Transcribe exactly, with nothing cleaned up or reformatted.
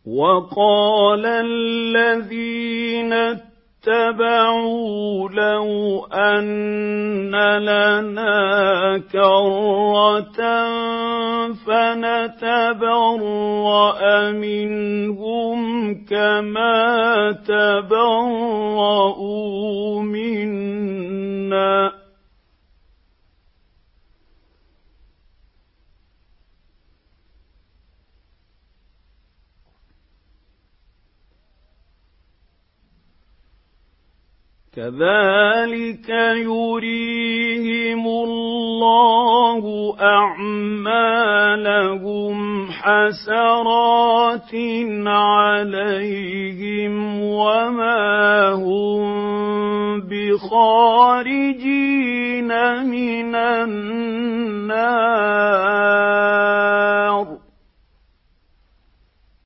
وقال الذين اتبعوا لو أن لنا كرة فنتبرأ منهم كما تبرؤوا منا كذلك يريهم الله أعمالهم حسرات عليهم وما هم بخارجين من النار.